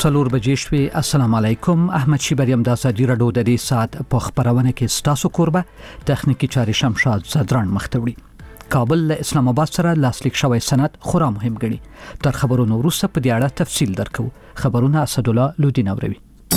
څلور بجې شوې. السلام علیکم. احمد شیبریم د ازادي رادیو د دې سات په خبرونه کې ستاسو کوربه تخنیکی چاري شمشاد زدران مختوړي. کابل له اسلام آباد سره لاسلیک شوی سند خورا مهم ګڼي. تر خبرونو وروسته په دې اړه تفصیل درکو. خبرونه اسد الله لودین اوروي.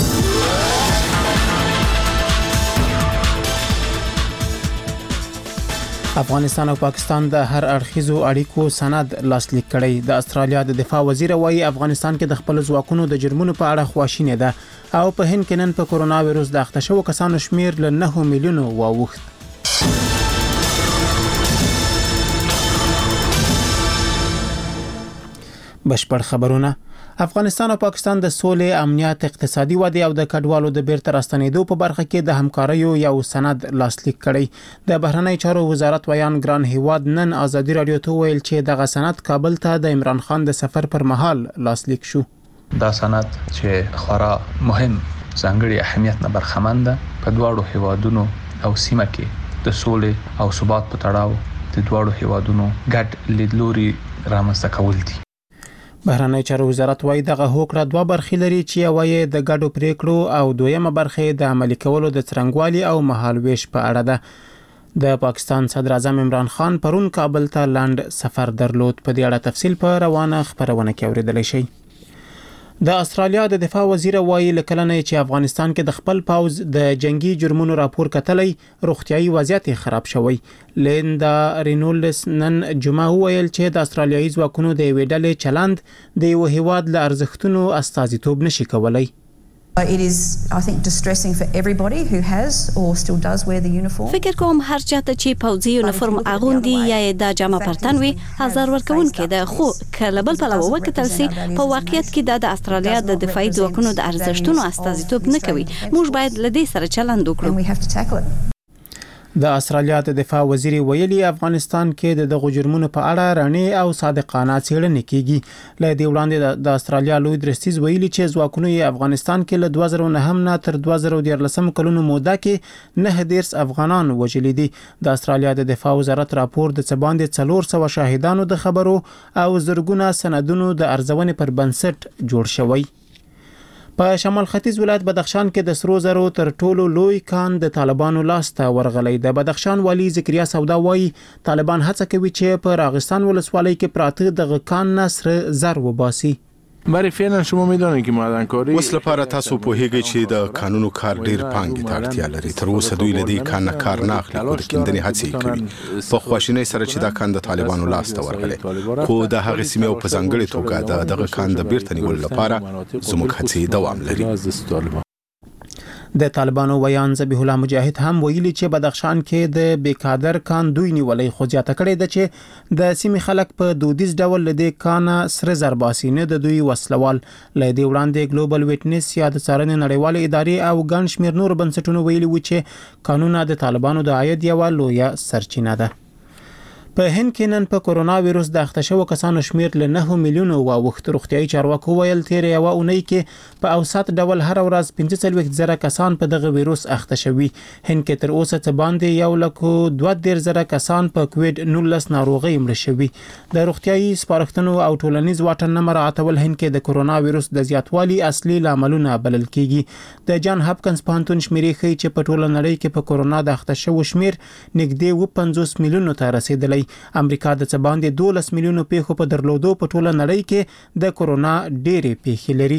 افغانستان او پاکستان د هر اړخیزو اړیکو سند لاسلیک کړي. د استرالیا د دفاع وزیر وايي افغانستان کې د خپل ځواکونو د جرمونو په اړه خواشینی ده او په هند کې نن په کورونا وایروس د اخته شوو کسانو شمیر له 9 میلیونو واوښت. بشپړ خبرونه. افغانستان او پاکستان د سولې، امنیت، اقتصادي ودې او د کډوالو د بیرته راستنېدو په برخه کې د همکاریو یو سند لاسلیک کړي. د بهرنی چارو وزارت ویان ګران هیواد نن ازادي رادیو ته ویل چې دغه سند کابل ته د عمران خان د سفر پر مهال لاسلیک شو. دا سند چې خورا مهم ځانګړي اهمیت نه برخمن ده په دواړو هیوادونو او سیمه کې د سولې او ثبات په تړاو د دواړو هیوادونو ګډ لیدلوري رامنځته کول دي. بهرنی چارو وزارت وايي دغه هوکړه دوه برخې لري چې یوه یې د ګډو پریکړو او دویمه برخه د عملي کولو د څرنګوالي او مهالويش په اړه ده. د پاکستان صدر اعظم عمران خان پرون کابل ته لاند سفر درلود. په دې اړه تفصیل په روانه خبرونه کې اوریدلی شئ. د استرالیا د دفاع وزیر وايي لکلنه چې افغانستان کې د خپل پاوز د جنگي جرمونو راپور کتلی روغتيایي وضعیت خراب شوی. لیندا رینولس نن جمعه ویل چې د استرالیایي ځواکونو د ویډلې چلند د یو هیواد له ارزښتونو استازیتوب نشي کولای. It is, I think, distressing for everybody who has or still does wear the uniform. فکر کوم هر چاته چې پوځي یونیفورم اغوندي یا د جامه پرتن وي هزار ورکون کې ده، خو کله بل پلوه وکتل سي په واقعیت کې د استرالیا د دفاعي ځواکونو د ارزښتونو استازیتوب نه کوي. موږ باید لدې سره چلند وکړو. د استرالیا د دفاع وزیر ویلي افغانستان کې د دغو جرمونو په اړه رڼې او صادقانه څېړنې کیږي. له دې وړاندې د استرالیا لوی درستیز ویلي چې ځواکونو یې افغانستان کې له 2009 نه تر 2013 کلونو موده کې 9 افغانان وژلي دي. د استرالیا د دفاع وزارت راپور د څه باندې 400 شاهدانو د خبرو او زرګونه سندونو د ارزونې پر بنسټ جوړ شوی. په شمال ختیځ ولایت بدخشان کې د سرو زرو تر ټولو لوی کان د طالبانو لاسته ورغلی. د بدخشان والی ذکریا سودا وایي طالبان هڅه کوي چې په راغستان ولسوالۍ کې پراته دغه کان نه سره زر وباسي. برای فعلا شما میدونید که معدنکاری اوس لپاره تاسو پوهیږئ چې د قانونو کار ډیر پانګې ته اړتیا لري. تر اوسه دوی له دې کان نه کار نه اخلي او د کیندنې هڅې کوي. په خواشینۍ سره چې دا کان د طالبانو لاسته ورغلی، خو د هغې سیمې او په ځانګړې توګه دغه کان د بیرته نیولو لپاره زموږ هڅې دوام لري. د طالبانو ویان ذبیح الله مجاهد هم ویلي چې بدخشان کې د بیکادر کان دوی نیولې، خو زیاته کړې ده چې د سیمې خلک په دودیز ډول لدې کان سره زرباسي نه د دوی وسلوال. لدې وړاندې ګلوبل ویټنس یا د څارنې نړیوالې ادارې او ګڼ شمېر نور بنسټونو ویلي و چې قانون د طالبانو د عاید یوه لویه سرچینه ده. په هند کې نن په کورونا وایروس د اخته شوو کسانو شمیر له 9 میلیونو واوښت. روغتيایي چارواکو ویل تیر یو اونۍ کې په اوسط ډول هر ورځ 45,000 کسان په دغه وایروس اخته شوي. هند کې تر اوسه څه باندې 1,32,000 کسان په کووید 19 ناروغۍ مړه شوي. د روغتيایي سپارښتنو او ټولنیز واټن نه مراعاتول هند کې د کورونا وایروس د زیاتوالي اصلي لاملونه بلل کیږي. د جان هاپکنز پوهنتون شمیرې ښیي چې په ټوله نړۍ کې په کورونا د اخته شوو شمیر نږدې 50 میلیونو ته رسیدلی. امریکا د څه باندې 12 میلیونو پیښو په درلودو په ټوله نړۍ کې د کورونا ډېرې پیښې لري.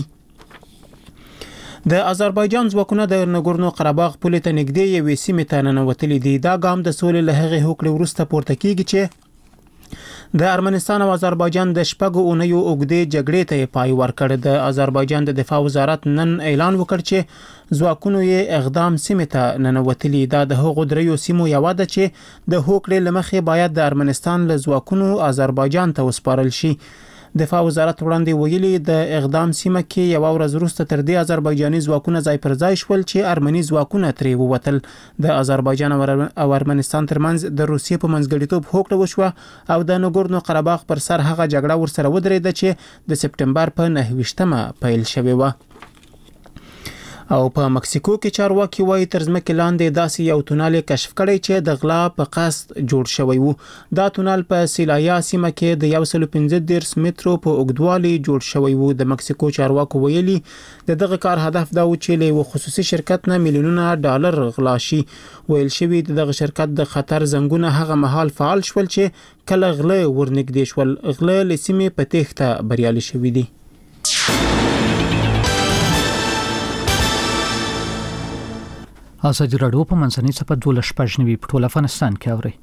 د آذربایجان ځواکونه د نګورنو قرهباغ پولې ته نږدې یوې سیمې ته ننوتلي دي. دا ګام د سولې له هغې هوکړې وروسته پورته کیږي چې د ارمنستان او آذربایجان د شپږو اونیو اوږدې جګړې ته پای ورکړ. د آذربایجان د دفاع وزارت نن اعلان وکړ چې ځواکونو یې اقدام سیمې ته ننوتلي. دا د هغو دریو سیمو یوه ده چې د هوکړې له مخې باید د ارمنستان له ځواکونو آذربایجان ته وسپارل شي. دفاع وزارت وړاندې ویلي د اقدام سیمه کې یو ورځ وروسته تر دې آذربایجاني ځواکونه ځای پر ځای شول چې ارمني ځواکونه ترې ووتل. د آذربایجان او ارمنستان ترمنځ د روسیې په منځګړیتوب هوکړه وشوه او د نګورنو قرهباغ پر سر هغه جګړه ورسره ودرېده چې د سپټمبر په 9 پیل شوې وه. او په مکسیکو کې چارواکي وایي تر ځمکې لاندې داسې یو تونل کشف کړی چې د غلا په قصد جوړ شوی وو. دا تونل په سیلایا سیمه کې د 115 مترو په اوږدوالي جوړ شوی وو. د مکسیکو چارواکو ویلي د دغه کار هدف دا و چې له خصوصي شرکت نه میلیونونه ډالر غلا شي. ویل شوی دغه شرکت د خطر زنګونه هغه مهال فعال شول چې کله غله ورنږدې شول. غله له سیمې په تېښته بریالي شوي دي. ازادي راډیو په منځنۍ صفحه 12 په ټول افغانستان کې اوري.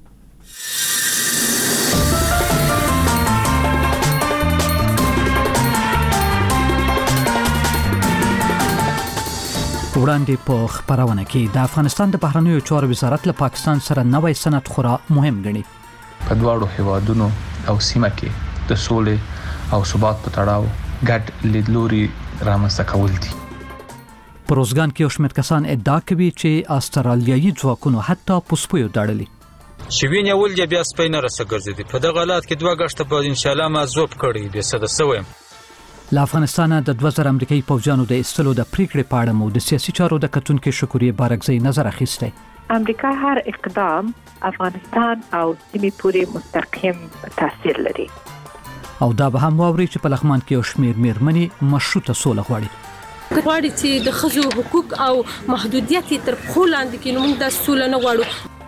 وړاندې په خبرونه کې د افغانستان د بهرنیو چارو وزارت له پاکستان سره نوې سند خورا مهم ګڼي. په دواړو هیوادونو او سیمه کې د سولې او ثبات په تړاو ګډ لیدلوري رامنځته کول دي. په روزګان کې یو شمېر کسان ادعا کوي چې استرالیایي ځواکونو حتی پوسپیو داړلي. شوین یول بیا سپین رسګرځي په دغه حالت کې دوه غشت په ان شاء الله ما زوب کړی به صد سویم. له افغانستان د 2000 امریکایي پوځیانو د استلو د پریکړې په اړه مو د سیاسي چارو د کتونکو شکریه بارکزی نظر اخیسته. امریکا هر اقدام افغانستان او سیمې پورې مستقیم تاثیر لري. او دا به هم واوري چې په لغمان کې یو شمېر میرمنې مشروطه سوله غواړي. غواړي چې د ښځو حقوق او محدودیت تر پښو لاندې کړي. موږ د سوله نه غواړو.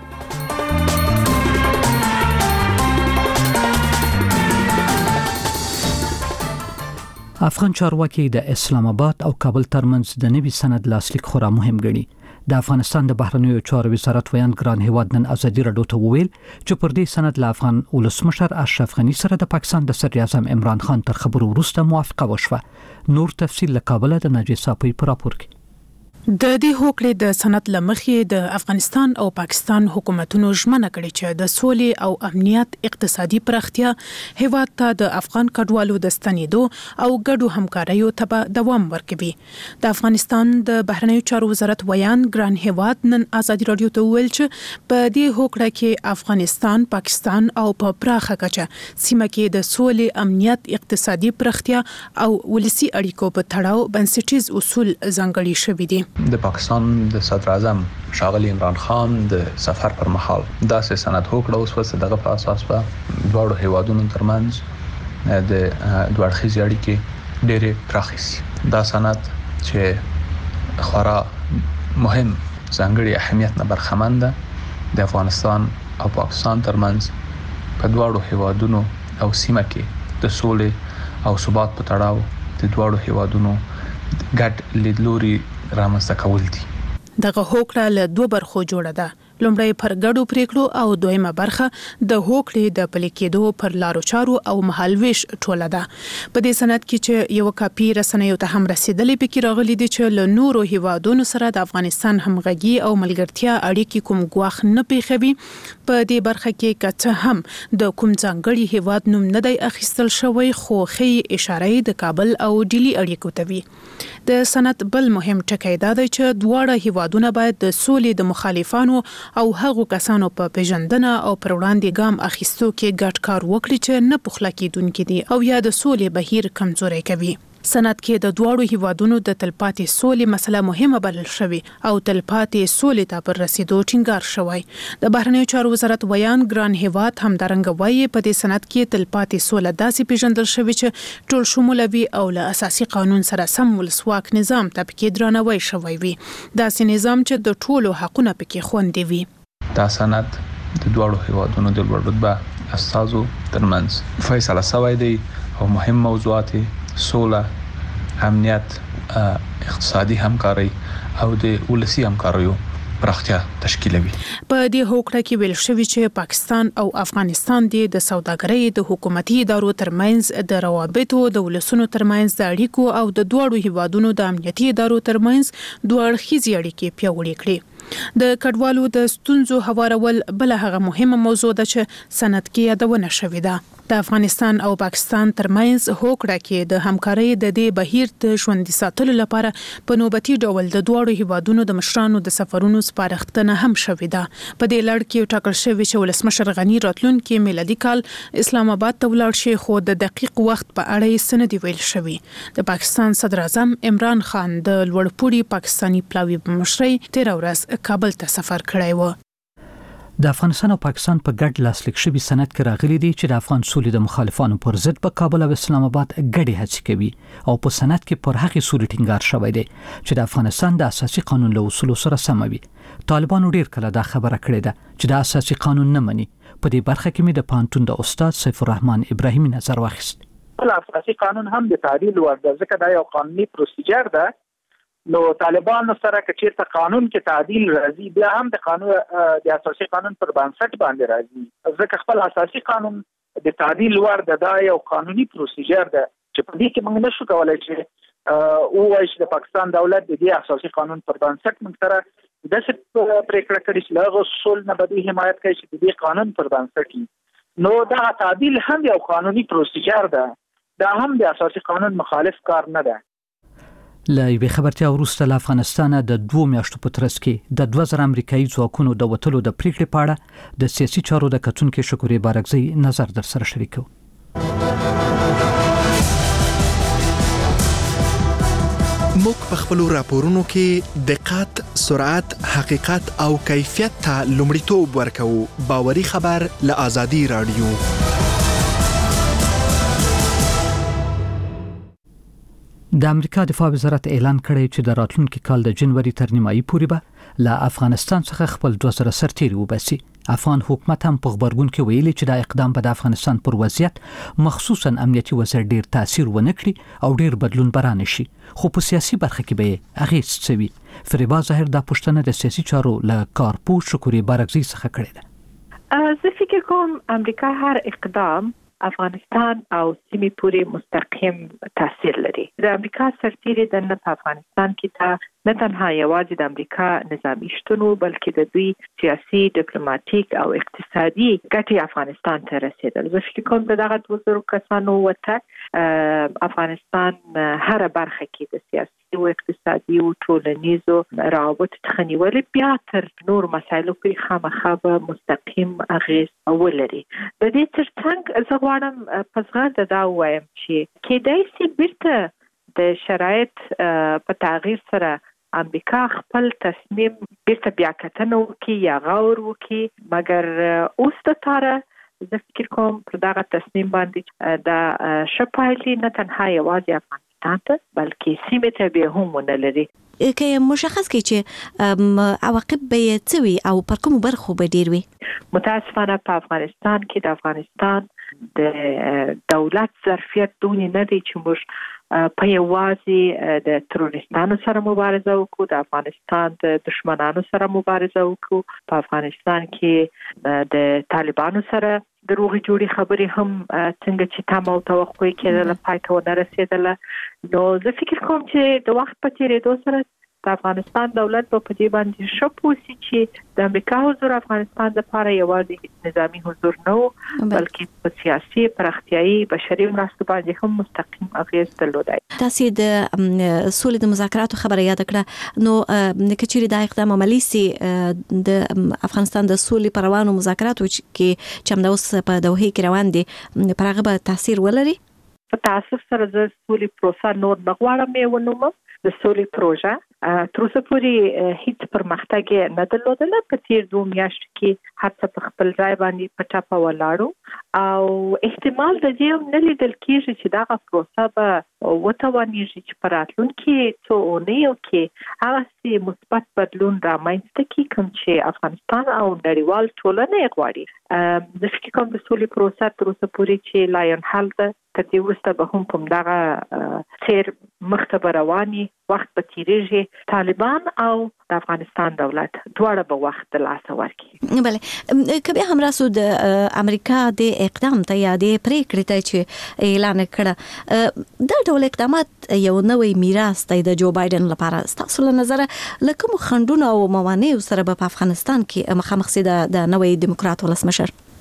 افغان چارواکي د اسلام آباد او کابل ترمنځ د نوي سند لاسلیک خورا مهم ګڼي. د افغانستان د بهرنیو چارو وزارت ویان ګران هیواد نن ازادي راډیو ته وویل چې پر دې سند له افغان ولسمشر اشرف غنی سره د پاکستان د صدر اعظم عمران خان تر خبرو وروسته موافقه وشوه. نور تفصیل له کابل د ناجی صاحب په راپور کې. د دې هوکړې د سند لمخې د افغانستان او پاکستان حکومتونو ژمنه کړې چې د سولې او امنیت اقتصادي پراختیا هیواد ته د افغان کډوالو د ستنېدو او ګډو همکاریو ته دوام ورکوي. د افغانستان د بهرنیو چارو وزارت ویان ګران هیواد نن ازادي راډیو ته ویل چې په دې هوکړه کې افغانستان، پاکستان او په پراخه کچه سیمه کې د سولې، امنیت، اقتصادي پراختیا او ولسي اړیکو په تړاو بنسټیز اصول ځانګړي شوي دي. د پاکستان د صدر اعظم ښاغلي عمران خان د سفر پر مهال داسې سند هوکړه وسوه دغه په اساس په دواړو هیوادونو ترمنځ د دوه اړخیزې اړیکې ډېرې پراخې شي. دا سند چې خورا مهم ځانګړي اهمیت نه برخمن ده د افغانستان او پاکستان ترمنځ په دواړو هیوادونو او سیمه کې د سولې او ثبات په تړاو د دواړو هیوادونو ګډ لیدلوري رامنځته کول دي. دغه هوکړه له دوه برخو جوړه ده. لومړی پر ګډو پریکړو او دویمه برخه د هوکړې د پلي کېدو پر لارو چارو او مهالويش ټوله ده. په دې سند کې چې یو کاپي رسنیو ته هم رسیدلې پکې راغلي دي چې له نورو هیوادونو سره د افغانستان همغږي او ملګرتیا اړیکې کوم ګواښ نه پیښوي. په دې برخه کې کڅ هم د کوم ځانګړي هیواد نوم نه دی اخیستل شوی، خو خې اشاره د کابل او ډیلی اړیکو ته وي. د سند بل مهم ټکی دا دی چې دواړه هیوادونه باید د سولې د مخالفانو او هغو کسانو په پیژندنه او پر وړاندې ګام اخیستو کې ګډ کار وکړي چې نه پخلا کېدونکي دي او یا د سولې بهیر کمزوري کوي. سند کې د دواړو هیوادونو د تلپاتې سولې مسله مهمه بلل شوې او تلپاتې سولې ته پر رسیدو ټینګار شوی. د بهرنیو چارو وزارت ویان ګران هیواد همدارنګه وایي په دې سند کې تلپاتې سوله داسې پیژندل شوې چې ټول شمولوي او له اساسي قانون سره سم ولسواک نظام ته پکې درناوی شوی وي. داسې نظام چې د ټولو حقونه پکې خوندي وي. دا سند د دواړو هیوادونو د لوړ رتبه استازو ترمنځ فیصله شوی دی او مهم موضوعات سوله، امنیت، اقتصادي همکاري او د ولسي همکاریو پراختیا تشکیلوي. په دې هوکړه کې ویل شوی چې پاکستان او افغانستان د سوداګرۍ د حکومتي ادارو ترمنځ د روابطو، د ولسونو ترمنځ د اړیکو او د دوړو هیوادونو د امنیتي ادارو ترمنځ دوه اړخیزې اړیکې پیاوړې کړي. د کډوالو د ستونزو هوارول بل هغه مهمه موضوع ده چې سند کې یادونه شوې ده. د افغانستان او پاکستان ترمنځ هوکړه کې د همکارۍ د دې بهیر ته ژوندۍ ساتلو لپاره په نوبتي ډول د دوه هیوادونو د مشرانو د سفرونو سپارښتنه هم شوې ده. په دې لړ کې ټاکل شوی چې ولسمشر غنی راتلونکي میلادي کال اسلام آباد ته ولاړ شي، خو د دقیق وخت په اړه یې څه نه دي ویل شوي. د پاکستان صدر اعظم عمران خان د لوړپوړي پاکستاني پلاوي په مشرۍ تیر ورځ کابل ته سفر کړی و. د افغانستان او پاکستان په ګډ لاسلیک شوی سند کې راغلي دي چې د افغان سولې د مخالفانو پر ضد په کابل او اسلام آباد ګډې هڅې کوي او په سند کې پر هغې سولې ټینګار شوی دی چې د افغانستان د اساسي قانون له اصولو سره سم وي. طالبانو ډیر کله دا خبره کړې ده چې د اساسي قانون نه مني. په دې برخه کې مې د پانتون د استاد سیف الرحمن ابراهیمي نظر واخیست. اساسي قانون هم د تعدیل ورته ځکه دا یو قانوني پروسیجر ده. نو طالبانو سره که چیرته قانون کې تعدیل راځي بیا هم د قانون د اساسي قانون پر بنسټ باندې راځي، ځکه خپل اساسي قانون د تعدیل ورته دا یو قانوني پروسیجر ده چې په دې کې موږ نشو کولای چې وایو چې د پاکستان دولت د دې اساسي قانون پر بنسټ موږ سره د څه پریکړه کړې چې له اصول نه به حمایت کوي چې د دې قانون پر بنسټ نو دا تعدیل هم یو قانوني پروسیجر ده، دا هم د اساسي قانون مخالف کار نه ده. له یوې خبرتیا وروسته له افغانستانه د 2 میاشتو په ترڅ کې د 2000 امریکایي ځواکونو د وتلو د پریکړې په اړه د سیاسي چارو د کتونکو شکوري بارکزی نظر در سره شریکو. موږ په خپل راپورونو کې دقت، سرعت، حقیقت او کیفیت ته لومړیتوب ورکوو. باوري خبر له آزادي رادیو. د امریکا دفاع وزارت اعلان کړی چې د راتلونکي کال د جنوري تر نیمایي پورې به له افغانستان څخه خپل 2000 سرتیري وباسي. افغان حکومت هم په خبرګون کې ویلي چې دا اقدام به د افغانستان پر وضعیت مخصوصا امنیتي وضعیت ډیر تاثیر ونه کړي او ډیر بدلون برانه شي، خو په سیاسي برخه کې به اغیز څوي. فریبا ظاهر د پښتنه د سیاسي چارو له کارپوه شکوري بارکزی څخه کړې ده. زه فکر کوم امریکا هر اقدام افغانستان او سیمې پورې مستقیم تاثیر لري. د امریکا سرتیري د افغانستان کې ته نه تنها یوازې د امریکا نظامی شتون بلکې د دوی سیاسي، ډیپلوماټیک او اقتصادي ګټې افغانستان ته رسیدل. زه فکر کوم دغه 200 کسانو وته افغانستان هر برخه کې د سیاسي او اقتصادي او ټولنیزو روابط تخنیول بیا تر نور مسایلو پورې خامخا مستقیم اغیز ولري. د دې ترڅنګ زه غواړم په زغرده دا وایم چې کېدای شي بیرته د شرایط په تغییر سره امریکا خپل تصمیم بیرته بیا کتنه وکړي یا غور وکړي، مګر اوس د تاره زه فکر کوم پر دغه تصمیم باندې د شپایلی نه تنها یوازې افغانستان ته بلکې سیمې ته به هم ونه لري. که مشخص کړي چې عواقب به څه وي او پر کومو برخو به ډیر وي. متاسفانه په افغانستان کې د افغانستان د دولت ظرفیت دونې نه دی چې موږ په یوازې د تروریستانو سره مبارزه وکړو، د افغانستان د دشمنانو سره مبارزه وکړو، په افغانستان کې د طالبانو سره د روغې جوړې خبرې هم څنګه چې تم او توقع کېدله پای ته ونه رسېدله. نو زه فکر کوم چې د وخت په تېرېدو سره د افغانستان دولت په دې باندې ښه پوه شي چې د امریکا حضور افغانستان لپاره یوازې نظامی حضور نه و بلکې په سیاسي، پراختیایي، بشري مرستو باندې هم مستقیم اغیز درلودای. تاسو د سولې د مذاکراتو خبره یاد کړه، نو کچېرې دا اقدام عملی سي د افغانستان د سولې پروانو مذاکراتو کې چې هم د اوس په دوحه کې روان دي پر هغه به تاثیر ولري؟ په تاسف سره د سولې پروسه نور بغواړم یې ونوم. د سولې پروژه تر اوسه پورې هیڅ پرمختګ نه درلودله. په تیر 2 میاشتو کې هر څه په خپل ځای باندې په ټاپه ولاړو او احتمال د دې نه لیدل کېږي چې دا پروسه به وتوانیږي چې په راتلونکي څو اونیو کې هغه مثبت بدلون رامنځته کړي کوم چې افغانستان او نړیوال ټولنه یې غواړي. د فکر کوم د سولې پروسه تر اوسه پورې چې لاین حل ده تر دې وروسته به هم کوم دغه سیر مخته رواني وخت به تیریږي. طالبان او د افغانستان دولت دواړه به وخت د لاسه ورکړي. بله کبه هم راسو د امریکا د اقدام ته یا د پریکړې ته چې اعلان کړه دا ډول اقدامات یو نوې میراث دی د جو بایدن لپاره. تاسو له نظر لکه مو خندونه او موانع سره په افغانستان کې مخامخ سي د نوې دیموکرات ولسمشر؟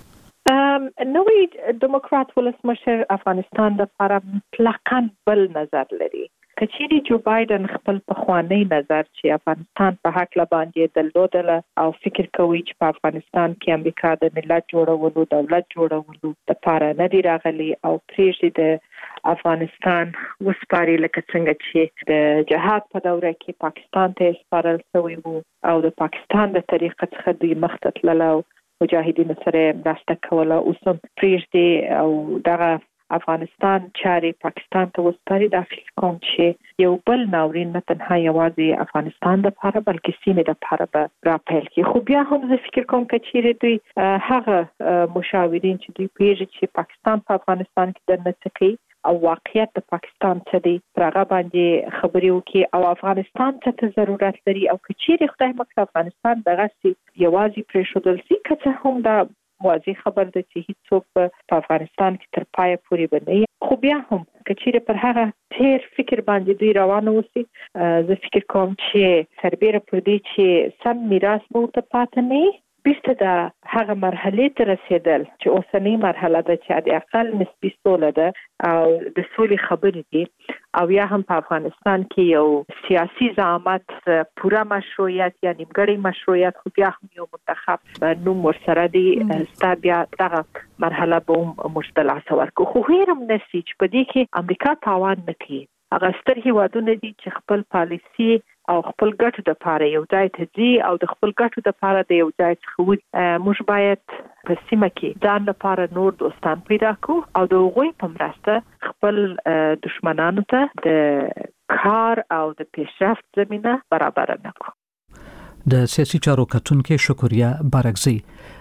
نوې ډیموکرات ولسمشر افغانستان لپاره مطلقاً بل نظر لري. کچېرې جو بایدن خپل پخوانی نظر چې افغانستان په حق باندې درلودله او فکر کوي چې په افغانستان کې امریکا د ملت جوړولو دولت جوړولو لپاره نه دی راغلی او پرېږدي د افغانستان وسپاري لکه څنګه چې د جهاد په دوره کې پاکستان ته سپارل شوی وو او د پاکستان د طریقه څخه دوی مخته تلل او مجاهدینو سره مرسته کوله. اوس هم پرېږدي او دغه افغانستان چارې پاکستان ته وسپاري. دا فکر کوم چې یو بل ناورین نه تنها یوازې افغانستان لپاره بلکې سیمې لپاره به راپیل کړي. خو بیا هم زه فکر کوم چې دوی هغه مشاورین چې دوی پیژني چې پاکستان په افغانستان کې دننه څه کوي او واقعیت د پاکستان څه دی پر هغه باندې خبرې وکړي او افغانستان څه ضرورت لري او کچېرې خدای مکړه افغانستان دغسې یوازې پرېښودل شي که څه هم دا واضح خبر ده چې هیڅوک په افغانستان کې تر پایه پورې به نه وي. خو بیا هم کچېرې پر هغه تیر فکر باندې دوی روان اوسي زه فکر کوم چې سربیره پر دې چې سم میراث به ورته پاتې نه وي بیرته د هغه مرحلې ته رسېدل چې اوسنۍ مرحله ده چې د اقل نسبي سوله ده او د سولې خبرې دي او یا هم په افغانستان کې یو سیاسي زعامت پوره مشروعیت یا نیمګړی مشروعیت خو بیا هم یو منتخب نوم ورسره دی ستا بیا دغه مرحله به هم موږ د لاسه ورکړو. خو هېر هم نشي چې په دې کې امریکا تاوان نه کوي. هغه ستر هیوادونه دي چې خپل پالیسي او خپل ګټو لپاره یو ځای ته ځي او د خپل ګټو لپاره د یو ځای څخه وځي. موږ باید په سیمه کې ځان لپاره نور دوستان پیدا کړو او د هغوی په مرسته خپل دشمنانو ته د کار او د پیشرفت زمینه برابر نه کړو. د سیاسي چارو کتونکو شکریا بارکزی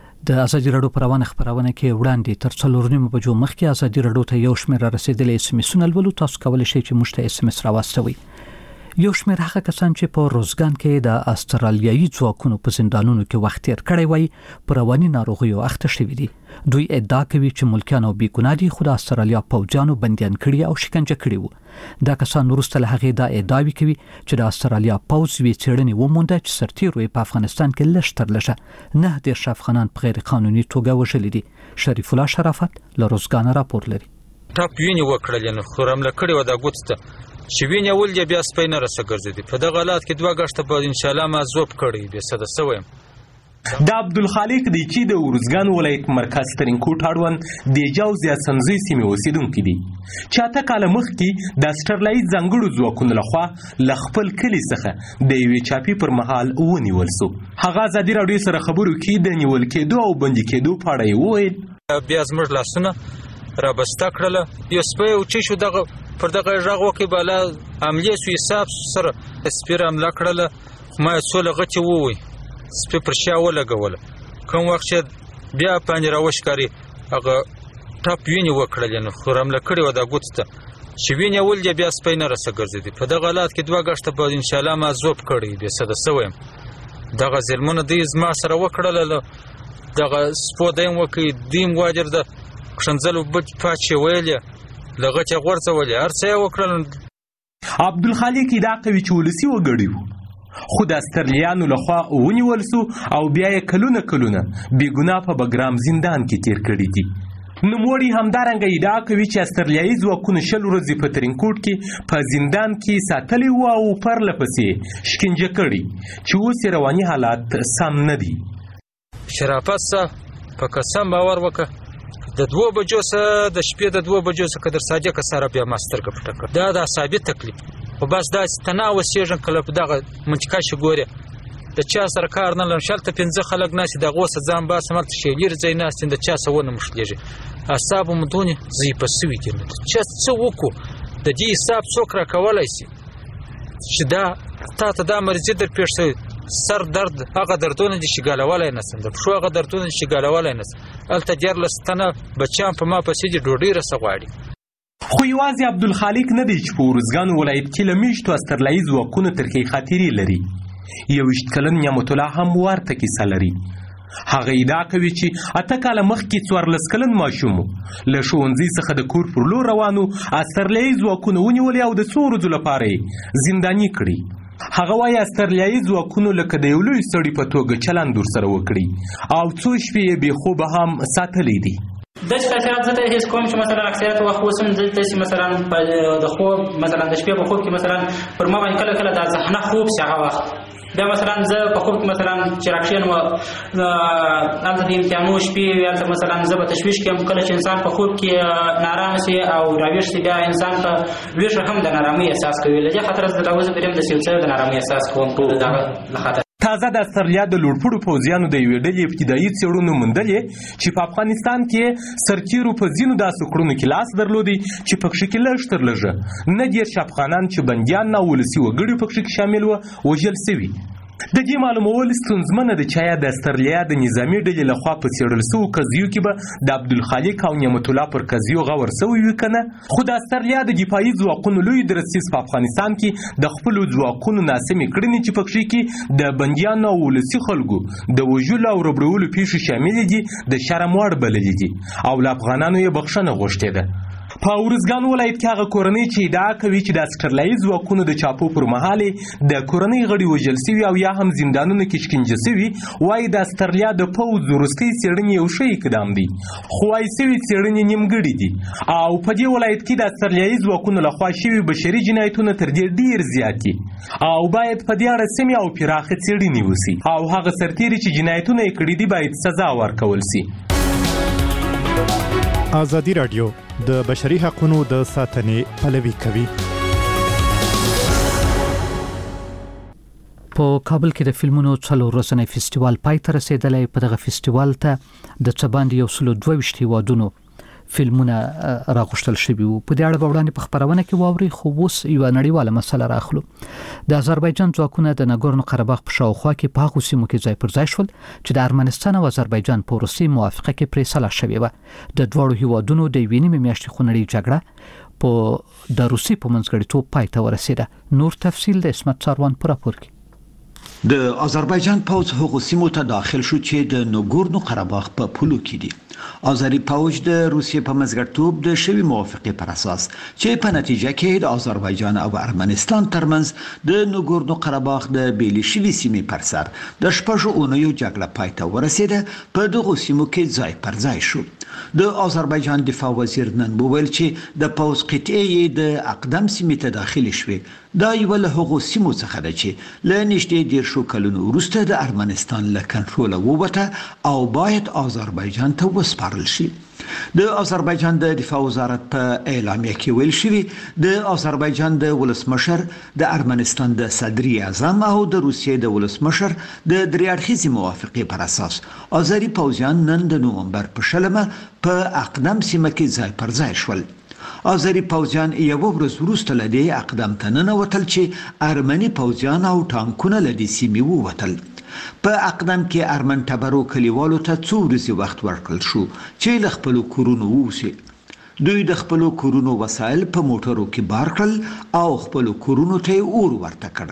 د ازادي راډیو پروانه خبرونه کې وړاندې تر 4 بجو مخکې ازادي راډیو ته یو شمېر رسیدلې اس ام اس ولولو. تاسو کولای شئ چې موږ ته اس ام اس راوستوي. یو شمېر هغه کسان چې په روزګان کې د استرالیایي ځواکونو په زندانونو کې وخت تیر کړی وای پر رواني ناروغیو اخته شوي دي. دوی ادعا کوي چې ملکیان او بیګناه دي خو د استرالیا پوځیانو بندیان کړي او شکنجه کړي وو. دا کسان وروسته له هغې دا ادعاوې کوي چې د استرالیا پوځ وی څېړنې ومونده چې سرتیرو په افغانستان کې لږ تر لږه 9 افغانان په غیر قانوني توګه وژلي دي. شریف الله شرافت له روزګان راپور لري. ټاپ ویني وکړل نو خرم لکړي و دا ګوتسته چې ویني اول بیا سپینه رسه ګرځي. په دغه حالات کې 2 غشته به ان شاء الله ما زوب کړی به صد سویم. د عبدالخالق دی چې د ورزګان ولایت مرکز ترینکوټ اړوند د جاوز یا سنځي سیمې اوسیدونکو دي چې اته کال مخکې د استرالایي ځانګړو ځواکونو لخوا ل خپل کلی څخه د یوې چاپی پر مهال ونیول شو. هغه ازادي راډیو سره خبرو کې د نیول کېدو او بندي کېدو په اړه وویل. بیا زموږ لاسونه را بسته کړل یو سپی او چې شو دغه پر دغه ژغ وکي بالا عملیه سو حساب سره سپیر عمله کړل. ما څو لغتي ووي سپی پر شا ولګول کوم وخت چې بیا پنځه راوښکاري هغه ټاپ ویني وکړل نو خرم لکړي و دا ګوتسته چې ویني اول بیا سپینه رسه ګرځي. په دغه حالات کې 2 غشته به ان شاء الله ما زوب کړی به صد سویم. دغه ظلمونه د زما سره وکړل دغه سپو دیم وکي دیم واجر د خنځلو بچ پاتې ویلې لغه چې غورځولې ارڅه وکړل. عبدالخالق دا کوي چې ولسی وګړي خو د استرلیانو لخوا ونیول سو او بیا یې کلونه بیګناه په بګرام زندان کې تیر کړی دي. نوموړي همدارنګه ادعا کوي چې استرالیایي ځواکونو 10 ورځې په ترینکوټ کې په زندان کې ساتلي وو او پرله پسې شکنجه کړي چې اوس رواني حالات سم نه دي. شرافت سه په قسم باور وکړه د 2 بجو سره د شپې د 2 بجو سره قدر صادق سره بیا ماستر کپټه کړ. دا د ثابت تکلیف خو بس دا تناو سیژن کله په دغه منطقه شي ګوري د چا سره کار نه لنشلته 15 خلک ناس د غوسه ځان با سمت شي لري ځای ناس د چا سونه مشلېږي حساب مدونی زی په سوي دي چې څه وکړو د دې حساب څوک را کولای شي چې دا ته دا مرزي در پیښ شي سر درد هغه دردونه دي چې ګالوالای نه سند شو هغه دردونه چې ګالوالای نه الته جر لستنه بچان په ما پسې دي ډوډۍ رسغواړي. خو یوازې عبدالخالق نه دی چې په ورزګان ولایت کې له میشتو استرالایي ځواکونو ترخې خاطرې لري. 21 کلن نعمت الله هم ورته کیسه لري. هغه ادعا کوي چې اته کال مخکې 14 کلن ماشوم له ښوونځي څخه د کور پر لور روانو استرالایي ځواکونو ونیولې او د څو ورځو لپاره زنداني کړي. هغه وايي استرالیایي ځواکونو لکه د یو لوی سړي په توګه چلند ورسره وکړي او څو شپې یې بې خوبه هم ساتلی دي. داسې تاثیرات زه ته حس کوم چې مثلا اکثریت وخت اوس هم دلته چې مثلا د خوب مثلا د شپې په خوب کې مثلا پر ما باندې کله کله دا ذهنه خوب شي هغه وخت بیا مثلا زه په خوب کې مثلا چې راکښېنم هلته د امتحانو شپې هلته مثلا زه به تشویش کړم کله چې انسان په خوب کې نارامه شي او راویښ شي بیا انسان په ویښه هم د نارامۍ احساس کوي. له دې خاطر زه راوزه دریم د سیو د نارامۍ احساس کوم دغه له خاطر. تازه د استرالیا د لوړپوړو پوځیانو د یوې ډلې ابتدایي څېړنو موندلې چې په افغانستان کې سرتیرو په ځینو داسې کړنو کې لاس درلودی چې پکښې کې لږ تر لږه 19 افغانان چې بندیان او ولسي وګړي پکښې کې شامل وه وژل سوي. د دې معلومول ستونزمنه ده چې آیا د استرالیا د نظامي ډلې لخوا په څېړل سوو قضیو کې به د عبدالخالق او نعمت الله پر قضیو غور سوی وي که نه. خو د استرالیا د دفاعي ځواکونو لوی درسیز په افغانستان کې د خپلو ځواکونو ناسمې کړنې چې پکښې کې د بندیانو او ولسي خلکو د وژلو او ربړولو پیښې شاملې دي د شرم وړ بللې دي او له افغانانو یې بخښنه غوښتې ده. په ارزګان ولایت کې هغه کورنۍ چې ادعا کوي چې د استرالایي ځواکونو د چاپو پر مهال د کورنۍ غړي وژل سوي او یا هم زندانونو کې شکنجه سوي وایي د استرالیا د پوځ وروستۍ څېړنې یو ښه اقدام دی خو وایي سوي څېړنې نیمګړې دي او په دې ولایت کې د استرالیایي ځواکونو لخوا شوي بشري جنایتونه تر دې ډېر زیات دي او باید په دې اړه سمې او پراخه څېړنې وسي او هغه سرتیري چې جنایتونه یې کړي دي باید سزا ورکول سي. ازادي راډیو د بشري حقوقو د ساتنې پلوي کوي. په کابل کې د فلمونو څلور ورځنی فستیوال پای ته رسیدلی. په دغه فستیوال ته د څه باندې 122 هیوادونو فلمونه راغوښتل شوي وو. په دې اړه وړاندې په خبرونه کې واوري خو اوس یو نړیواله مسله راخلو. د آذربایجان ځواکونه د ناګورنو قرهباغ په شاوخوا کې په هغو سیمو کې ځای پر ځای شول چې د ارمنستان او آذربایجان په وروستۍ موافقه کې پرې سلا شوې وه. د دواړو هیوادونو د یوې نیمې میاشتې خونړۍ جګړه د روسیې په منځګړیتوب پای ته ورسېده. نور تفصیل د اسمت څاروان په راپور کې. د آذربایجان پوځ هغو سیمو ته داخل شو چې د ناګورنو قرهباغ په پولو کې دي. آذری پوځ د روسیې په منځګړیتوب د شوی موافقه پر اساس چې په نتیجه کې د آذربایجان او ارمنستان ترمنځ د ناګورنو قرهباغ د بیلې شوی سیمې پر سر د شپږو اونیو جګړه پای ته ورسېده. په دغو سیمو کې ځای پر ځای شو. د آذربایجان دفاع وزیر نن وویل چې د پوځ قطعې د اقدم سیمې ته داخلي شوې. دا یو له هغو سیمو څخه ده چې له نږدې 10 کلونو وروسته د ارمنستان له کنټروله ووته او باید آذربایجان ته وسپارل شي. د آذربایجان د دفاع وزارت په اعلامیه کې ویل شوی د آذربایجان د ولسمشر د ارمنستان د صدر اعظم او د روسیې د ولسمشر د دریاړخیزي موافقه پر اساس آذری پوځیان نن د نومبر په شلمه په اقدم سیمه کې ځای پر ځای شول. آذری پوځیان یو ورځ وروسته له دې اقدام ته ننوتل چې ارمني پوځیان او ټانکونه له دې سیمې ووتل. په اقدام کې ارمن ټبرو کلیوالو ته څو ورځې وخت ورکړل شو چې له خپلو کورونو ووځي. دوی د خپلو کورونو وسایل په موټرو کې بار کړل او خپلو کورونو ته اور ورته کړ.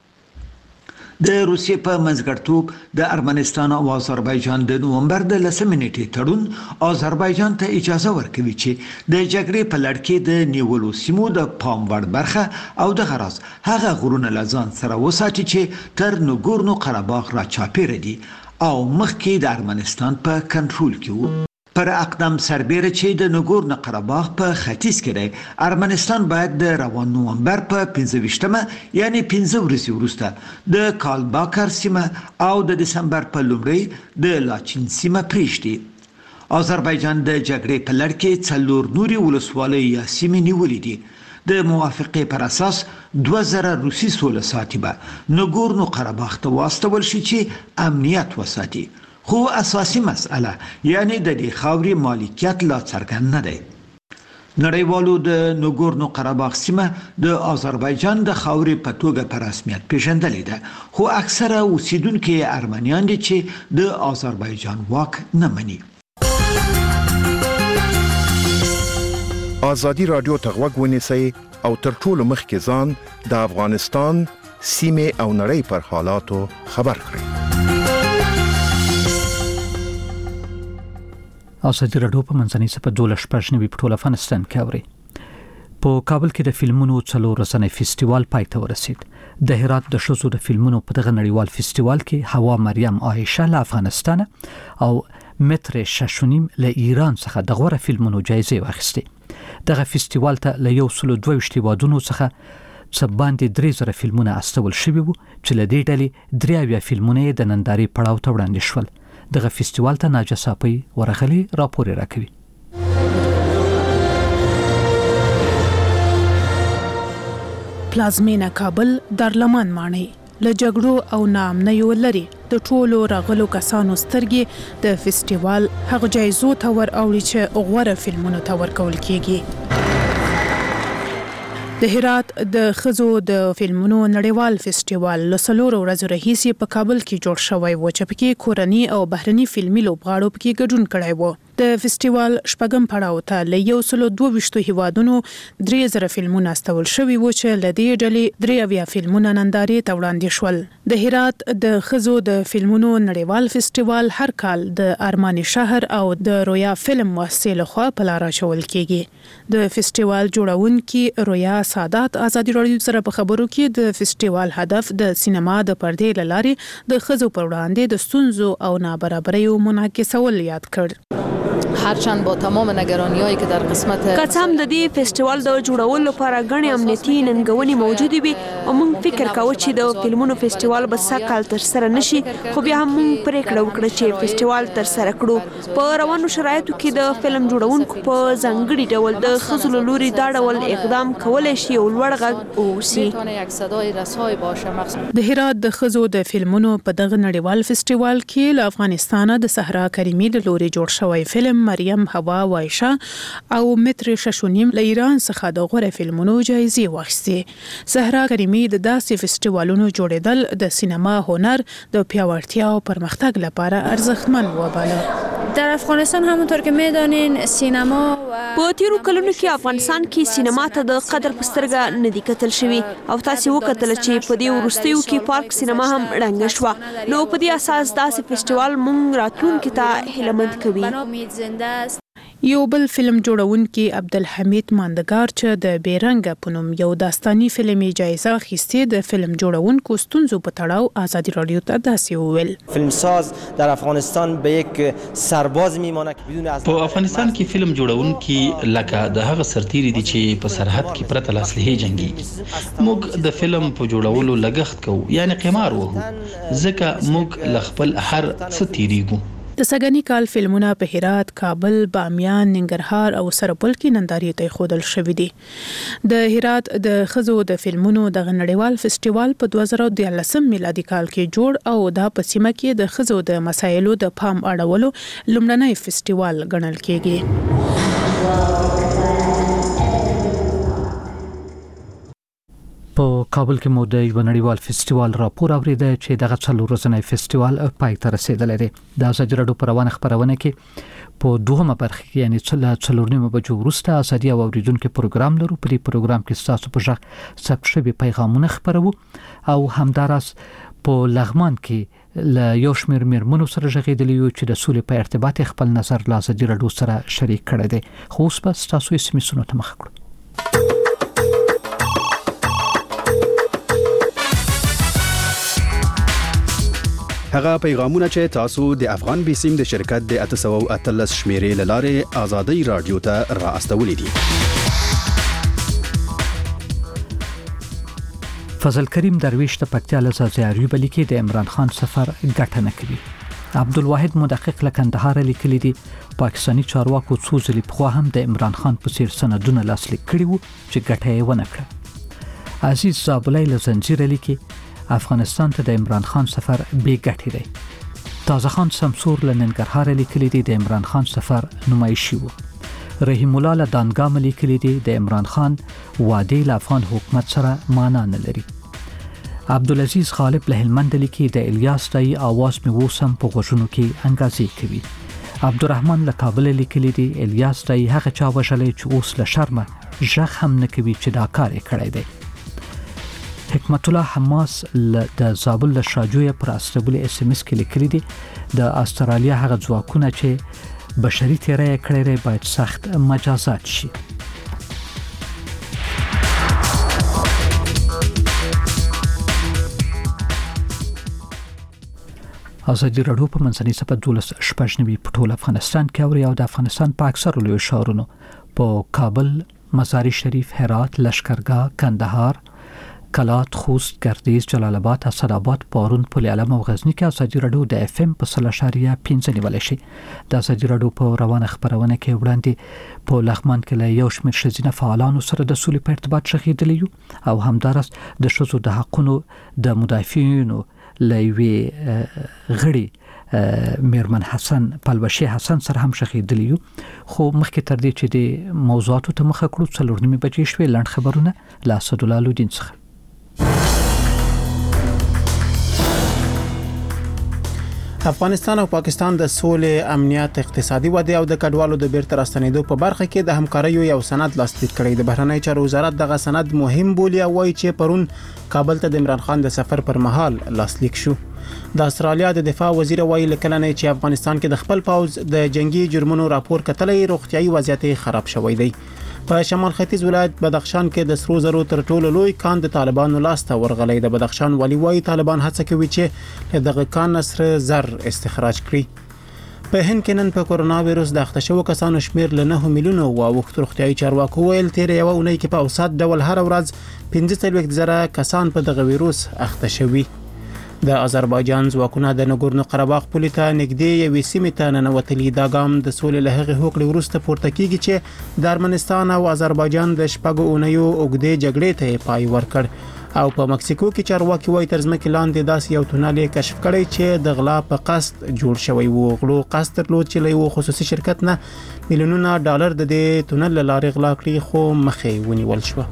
د روسیې په منځګړیتوب د ارمنستان او آذربایجان د نومبر د 10 نیټې تړون آذربایجان ته اجازه ورکوي چې د جګړې په لړ کې د نیولو سیمو د پام وړ برخه او د غرض هغه غرونه لزان سره وساتي چې تر ناګورنو قرهباغ را چاپیره دي او مخکې د ارمنستان په کنټرول کې وو. پر اقدام سربیره چې د ناګورنو قرهباغ په ختیځ کې دی ارمنستان باید د روان نومبر په 15مه یعنی 15 ورځې وروسته د کالباکر سیمه او د دسمبر په لومړۍ د لاچین سیمه پریږدي. آذربایجان د جګړې په لړ کې 4 نورې ولسوالۍ یا سیمې نیولې دي. د موافقه پر اساس 2000 روسي سوله ساتي به ناګورنو قرهباغ ته واستول شي چې امنیت وساتي. خو اساسي مسأله یعنی د دې خاوري مالکیت لا څرګند نه دی. نړیوالو د ناګورنو قرهباغ سیمه د آذربایجان د خاوري په توګه په رسمیت پیژندلې ده خو اکثره اوسیدونکو ارمنیان دي چې د آذربایجان واک نه مني. ازادي رادیو ته غوږ ونیسئ او تر ټولو مخکې ځان د افغانستان سیمه او نړۍ پر حالاتو خبر کړئ. ازادي راډیو په منځنۍ سپه 12 په ټول افغانستان کې اوري. په کابل کې د فلمونو څلور ورځنی فستیوال پای ته ورسید. د هرات د ښځو د فلمونو په دغه نړیوال فستیوال کې حوا مریم عایشه له افغانستان او متر ششونیم له ایران څخه د غوره فلمونو جایزه واخیستې. دغه فستیوال ته له 122 هیوادونو څخه څه باندې 3000 فلمونه استول شوي وو چې له دې ډلې 83 فلمونه د نندارې پړاو ته وړاندې شول. دغه فستیوال ته ناجه صافی ورغلي راپور راکوي. پلازمینه کابل دارلمان ماڼۍ له جګړو او ناامنیو لري د ټولو راغلو کسانو سترګې د فستیوال هغه جایزو ته ور اوړي چې غوره فلمونو ته ورکول کیږي. د هرات د ښځو د فلمونو نړیوال فستیوال له 4 ورځو راهیسې په کابل کې جوړ شوی و چې پکې کورني او بهرني فلمي لوبغاړو پکې ګډون کړی و. د فستیوال شپږم پړاو ته له 122 هیوادونو 3000 فلمونه استول شوي و چې له دې ډلې 83 فلمونه نندارې ته وړاندې شول. د هرات د ښځو د فلمونو نړیوال فستیوال هر کال د ارماني شهر او د رویا فلم مؤسسې لخوا په لار اچول کیږي. د فستیوال جوړونکي رویا سادات ازادي راډیو سره په خبرو کې د فستیوال هدف د سینما د پردې له لارې د ښځو پر وړاندې د ستونزو او نابرابریو منعکسول یاد کړ. هرچند با تمام نگرانی‌هایی که در قسمت قسم د دې فستیوال د جوړولو لپاره غني امنیتي ننګونې موجود وي او موږ فکر کاوه چې د فلمونو فستیوال به سکهال تر سره نشي، خو بیا هم موږ پریکړه وکړه چې فستیوال تر سره کړو. په روانو شرایطو کې د فلم جوړونکو په ځانګړي ډول د ښځو له لوري دا ډول اقدام کولای شي او لوړ غږ اوسي. د هرات د ښځو د فلمونو په دغه نړیوال فستیوال کې له افغانستان د صحرا کریمي له لوري جوړ شوی فلم مریم حوا عایشه او متر ششونیم له ایران څخه د غوره فلمونو جایزې واخیستې. صحرا کریمي د داسې فستیوالونو جوړېدل د سینما هنر د پیاوړتیا او پرمختګ لپاره ارزښتمن وباله. در افغانستان همونطور که میدانین سینما په تیرو کلونو کې افغانستان کې سینما ته د قدر په سترګه نه دی کتل شوی او تاسو وکتل چې په دې وروستیو کې پارک سینما هم ړنګ شو. نو په دې اساس داسې فستیوال مونږ راتلونکي ته هیلمند کوي. یو بل فلم جوړونکي عبدالحمید ماندګار چې د بیرنګ په نوم یو داستاني فلمي جایزه اخیستې د فلم جوړونکو ستونزو په تړاو ازادي راډیو ته داسې وویل. فیلمساز در افغانستان به یک سرباز میمانه که بدون په افغانستان کې فلم جوړونکي لکه د هغه سرتیری دي چې په سرحد کې پرته له اسلحې جنگي. موږ د فلم په جوړولو لګښت کوو یعنی قمار وهو ځکه موږ ل خپل هر څه تیریږو. د سګنی کال فلمونه په هرات، کابل، بامیان، ننګرهار او سرپل کې نندارې ته خودل شوې دي. د هرات د ښځو د فلمونو د نړیوال فستیوال په 2013 میلادي کال کې جوړ او دا په سیمه کې د ښځو د مسایلو د پام اړولو لومړنی فستیوال ګڼل کېږي. په کابل کې مو د یو نړیوال فستیوال راپور اوریده چې دغه 4 ورځنی فستیوال پای ته رسیدلی دی. د ازادي راډیو په روانه خبرونه کې په دوهمه برخه کې یعنی 4:30 بجو وروسته ازادي او اوریدونکو پروګرام لرو. په دې پروګرام کې تاسو په ځخ ثبت شوی پیغامونه خبرو او همداراز په لغمان کې له یو شمېر میرمنو سره ژغېدلی یو چې د سولې په ارتباط خپل نظر له ازادي راډیو سره شریک کړی دی. خو اوس به تاسو یې سمسونو ته مخ کړو. هغه پیغامونه چې تاسو د افغان بیسیم د شرکت د 813 شمیرې لاره ازادي رادیو ته را استولې دي. فضل کریم درویش د پکتیا له زاریو بلی کې د عمران خان سفر ګټه نه کوي. عبدالواحد مدقق له کندهار لیکلی دی پاکستانی چارواکو څو ځلې پخوا هم د عمران خان په څیر سندونه لاسلیک کړي وو چې ګټه یې ونه کړه. عزیز زابلای له زنجیر لیکي افغانستان ته د عمران خان سفر بې ګټې دی. تازه خان سمسور له ننګرهار لیکلی دی د عمران خان سفر نمایشي وو. رحیم الله له دانګام لیکلی دی د عمران خان وعده له افغان حکومت سره معنا نه لري. عبدالعزیز غالب له هلمند لیکي د الیاس دای आवाज می وسم په غوښونو کې انګازې کوي. عبدالرحمن له کابل لیکلی دی الیاس دای هغه چا وژلې چې اوس له شرمه ژغ هم نه کوي چې دا کار یې کړی دی. حکمت الله حماس د زابل له شاجوی پر استرابل اس ام اس کې لیکلی دی د استرالیا هغه ځواکونه چې بشري تیری کړی باید سخت مجازات شي. ازادي راډیو په منځنۍ صفحه 12 په ټول افغانستان کې اوري او د افغانستان په اکثر لوی ښارونو په کابل، مزار شریف، هرات، لشکرګاه، کندهار، کلات، خوست، گردیز، جلال آباد، اسداباد، پارون، پل علم او غزنی کې ازادي راډیو د اف ام په 0.5 نیول شي. د ازادي راډیو په روانه خبرونه کې وړاندې په لغمان کې له یو شمېر ښځینه فعالانو سره د سولې په ارتباط شخیدلی او همدارس د ښځو د حقوقو د مدافعینو لوی غړي میرمن حسن پلوشي حسن سره هم شخیدلی خو مخکې تر دې چې د موضوعاتو ته مخه کړو 4:30 بجې شوې. لاند خبرونه لا اسدالله لودین څخه. افغانستان او پاکستان د سولې، امنیت، اقتصادي وده او د کډوالو د بیرته راستنېدو په برخه کې د همکاریو یو سند لاسلیک کړی. د بهرنی چارو وزارت دغه سند مهم بولي او وايي چې پرون کابل ته د عمران خان د سفر پر مهال لاسلیک شو. د استرالیا د دفاع وزیر وایي لکه نه چې افغانستان کې د خپل پوز د جنگي جرمونو راپور کتلې روغتيایي وضعیت خراب شوی دی. په شمال ختیځ ولایت بدخشان کې د سرو زرو تر ټولو لوی کان د طالبانو لاسته ورغلی. د بدخشان والی وایي طالبان هڅه کوي چې دغه کان سره زر استخراج کړي. په هند کې نن په کورونا وایرس د اخته شوو کسانو شمیر له 9 میلیونو واوښت. روغتيایي چارواکو ویل تیر یو اونۍ کې په اوسط ډول هر ورځ 15,000 کسان په دغه وایرس اخته شوي. د آذربایجان ځواکونه د نګورنو قره باغ پولې ته نږدې یوې سیمې ته ننوتلي. دا ګام د سولې له هغې هوکړې وروسته پورته کیږي چې د ارمنستان او آذربایجان د شپږو اونیو اوږدې جګړې ته پای ورکړ. او په مکسیکو کې چارواکي وایي تر ځمکې لاندې داسې یو تونل کشف کړی چې د غلا په قصد جوړ شوی و. غلو قصد درلود چې له یو خصوصي شرکت نه میلیونونه ډالر د دې تونل له لارې غلا کړي خو مخې ونیول شو.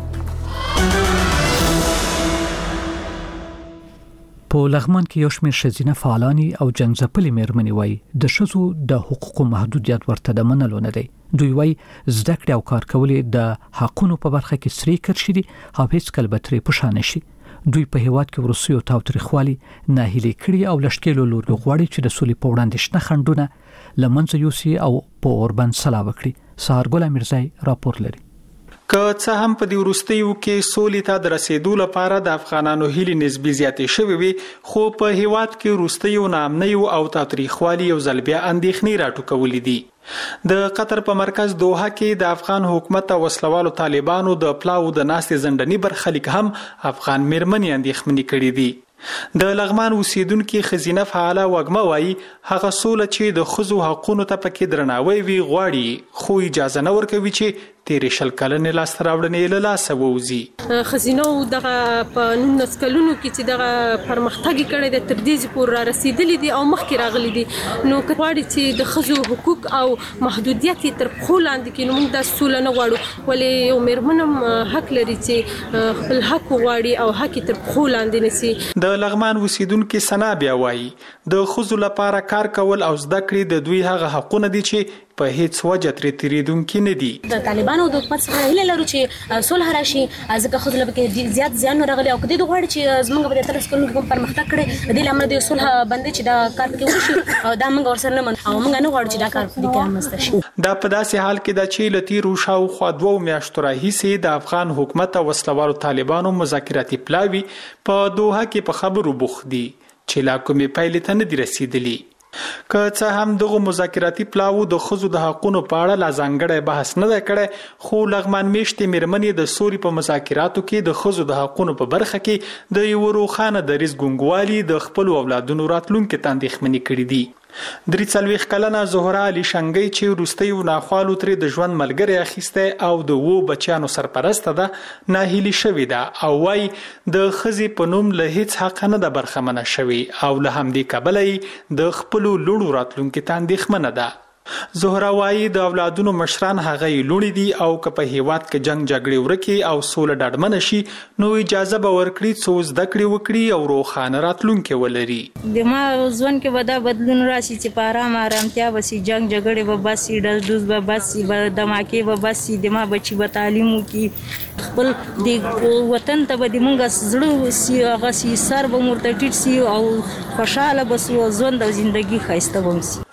په لغمان کې یو شمېر ښځینه فعالانی او جنګ ځپلې مېرمنې وایي د ښځو د حقوقو محدودیت ورته د منلو نه دی. دوی وایي زده کړې او کار کولې د حقونو په برخه کې سری کرشي دي او هیڅ کله به ترې پوښا نشي. دوی په هیواد کې وروسیو تاوتریخوالي ناهیلي کړي او لشکېلو لور غواړي چې د سولې په وړاندې شنه خنډونه لمنځه یوسي او په اوربند سلا وکړي. سهارګل امیرزای راپور لري. که څه هم په دې وروستیو کې سولې ته د رسیدو لپاره د افغانانو هیلې نسبي زیاتې شوې وي خو په هیواد کې وروستیو ناامنیو او تاوتریخوالي یو ځل بیا اندېښنې راټوکولې دي. د قطر په مرکز دوحه کې د افغان حکومت او وسلوالو طالبانو د پلاو د ناستې زندنی برخلیک هم افغان میرمنې اندېښمنې کړې دي. د لغمان اوسیدونکو خزینه فعاله وګمه وایي هغه سوله چې د ښځو حقوقو ته پکې درناوی وي غواړي خو اجازه نه ورکوي چې تیر شل کلنې لاسته راوړنې له لاسه ووځي. خزینه دغه په 19 کلونو کې چې دغه پرمختګ کړی د تر دې پورې رسیدلې دي او مخکې راغلي دي. نو کړي چې د ښځو حقوق او محدودیت تر خپل لاندې کې نو موږ د سوله نه غواړو ولې یو میرمنم حق لري چې خپل حق غواړي او حق تر خپل لاندې نسی. د لغمان اوسیدونکو سنا بیا وایي د ښځو لپاره کار کول او زده کړې د دوی هغه حقونه دي چې په هیڅ وجه ترې تیریدونکي نه دي. د طالبانو د حکومت څخه هیله لرو چې صلح راشي ځکه ښځو له کې زیات زیان راغلي او کدی غواړي چې زمونږ په ترڅ کې کوم پرمختګ کړي د لامل د صلح باندې چې دا کار کوي وشي او دا موږ ورسره نه من او موږ نه غواړو چې دا کار د کار مستشي. دا په داسې حال کې د چې لتی روشاو خو 2 میاشتو راهیسې د افغان حکومت او وسلوالو طالبانو مذاکراتي پلاوی په دوحه کې په خبرو بوخت دي چې لا کومې پایلې ته نه دي رسیدلي. که څه هم دغه مذاکراتي پلاو د ښځو د حقوقو په اړه لا ځانګړی بحث نه دی کړی خو لغمان میشتې میرمنې د سولې په مذاکراتو کې د ښځو د حقوقو په برخه کې د یو روښانه دریځ ګونګوالي د خپل اولادونو راتلونکو ته اندېښمنې کړې دي. 43 کلنه زهرا علي شنګي چې وروستیو ناخوالو ترې د ژوند ملګری اخیسته او د 2 بچیانو سرپرسته ده ناهیلي شوې ده او وايي د ښځې په نوم له هیڅ حق نه ده برخمنه شوې او له همدې کبله د خپل لوړو راتلونکو ته اندېښمنه ده. زهرا وايي د اولادونو مشران هغه لوړي دي او که په هیواد کې جنگ جګړې ورکي او سوله ډاډمنه شي نو اجازه به ورکړي څو زده کړې وکړي او روښانه راتلونکي ولري. د ما ځوان کې ودا بدلون راشي چې په آرامتیا وسی جنگ جګړې به باسي ډز به باسي دماکې به باسي د ما بچي به تعلیم وکي خپل د وطن ته به د مونږ زړه سی هغه سی سر به مرته ټیټ سی او خوشاله بسو ژوند او ژوندۍ خاصه ومسي.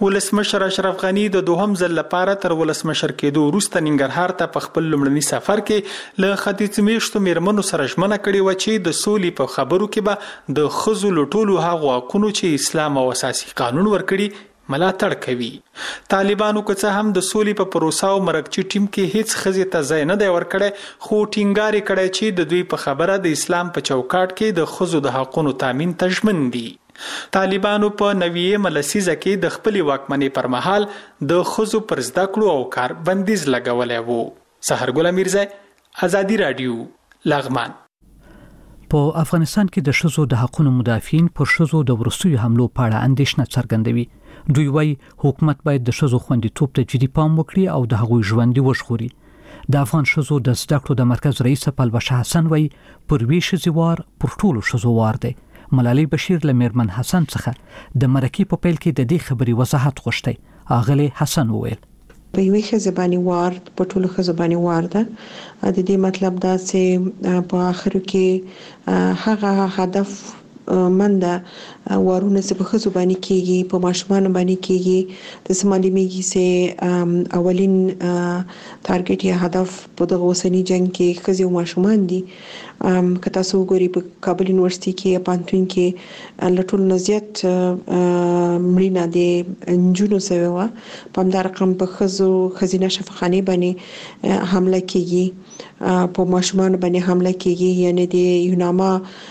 ولسمشر اشرف غنی د دوهم ځل لپاره تر ولسمشر کېدو وروسته ننګرهار ته په خپل لومړني سفر کې له ختیځ میشتو میرمنو سره ژمنه کړې و چې د سولې په خبرو کې به د ښځو له ټولو هغو حقونو چې اسلام او اساسي قانون ورکړي ملاتړ کوي. طالبانو که څه هم د سولې په پروسه او مرکچي ټیم کې هیڅ ښځې ته ځای نه دی ورکړی، خو ټینګار یې کړی چې د دوی په خبره د اسلام په چوکاټ کې د ښځو د حقونو تامین ته ژمن دي. طالبانو په 90 لسیزه کې د خپلې واکمنۍ پر مهال د ښځو پر زده کړو او کار بندیز لګولی و. سحرګل امیرزی، ازادي رادیو، لغمان. په افغانستان کې د ښځو د حقوقو مدافعین پر ښځو د وروستیو حملو په اړه اندېښنه څرګندوي. دوی وايي حکومت باید د ښځو خوندیتوب ته جدي پام وکړي او د هغوی ژوند وژغوري. د افغان ښځو د زده کړو د مرکز رئیس پلوشه حسن وايي پر وی ښځې وار پر ټولو ښځو وار دی. ملالۍ بشیر له میرمن حسن څخه د مرکې په پیل کې د دې خبرې وضاحت غوښتي. اغلی حسن وویل په یوې ښځې باندې وار په ټولو ښځو باندې وار ده. د دې مطلب دا چې په اخر کې هغه هدف منده وارونه چې په ښځو باندې کېږي، په ماشومان باندې کېږي، د سمالېږي چې اولین ټارګټ یا هدف په دغه اوسنی جنگ کې ښځې او ماشومان دي. که تاسو وګورئ په کابل یونیورسيټي کې پانتون کې لټول نزيات مړینه د انجونو سوي په همدار رقم په خزینه شفاخانه باندې حمله کیږي، په ماشومان باندې حمله کیږي. یعنی د یوناما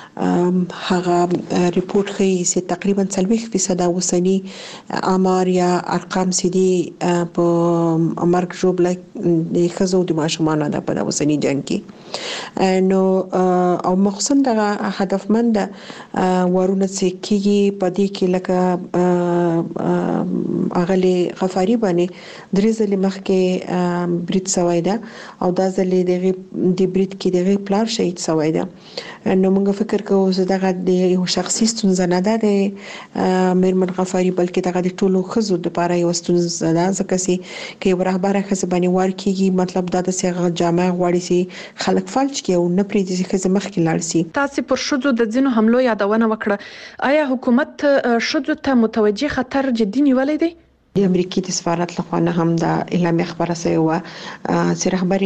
هغه ریپورت ښیي چې تقریبا 40% اوسنی آمار یا ارقام سدي په مرګ جوړ د خزو د ماشومان د په اوسنی جنگ کې نو او مخصوصا د هدفمند ورونه چې کیږي په دې کې لکه اغلی غفاری باندې درې ځلې مخکې بریټ سوای دا او دا ځلې د بریټ کې دغه پلار شهید سوای دا. نو موږ فکر کوو چې دغه د یو شخصي ستونزه نه ده د میرمن غفاری بلکې دغه د ټولو خزو لپاره یو ستونزه ده، ځکه چې کې یو رهبره خزه باندې ور کیږي مطلب دا د سیغه جامع غواړي چې خلک فلج کې او نه پریږدي چې خزه مخکې لاړ شي. تاسو پر شذو د ځینو حملو یادونه وکړه، آیا حکومت شذو ته متوجي خطر جدي نیولې دی؟ د امریکای د سفارت لخوا نه هم د اعلان خبره شوی و چې رهبری